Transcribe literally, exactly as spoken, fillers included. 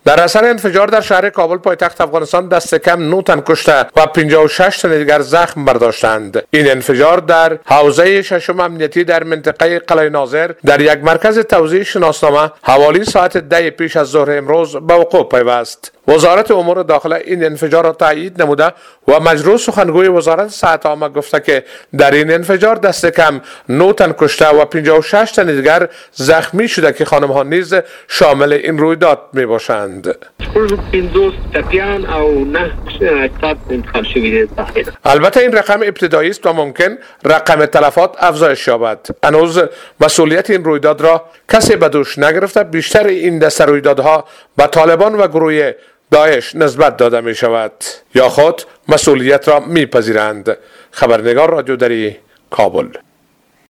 در اثر انفجار در شهر کابل پایتخت افغانستان دست کم نه تن کشته و پنجاه و شش تن دیگر زخم برداشتند. این انفجار در حوزه ششم امنیتی در منطقه قلعه ناظر در یک مرکز توزیع شناسنامه حوالی ساعت ده پیش از ظهر امروز به وقوع پیوست. وزارت امور داخله این انفجار را تایید نموده و مجروح سخنگوی وزارت صحت عامه گفته که در این انفجار دست کم نه تن کشته و پنجاه و شش تن دیگر زخمی شده که خانم ها نیز شامل این رویداد می باشند. البته این رقم ابتدایی است و ممکن رقم تلفات افزایش یابد. هنوز مسئولیت این رویداد را کسی به دوش نگرفته. بیشتر این دسته رویدادها به طالبان و گروه داعش نسبت داده می شود یا خود مسئولیت را می پذیرند. خبرنگار رادیو دری، کابل.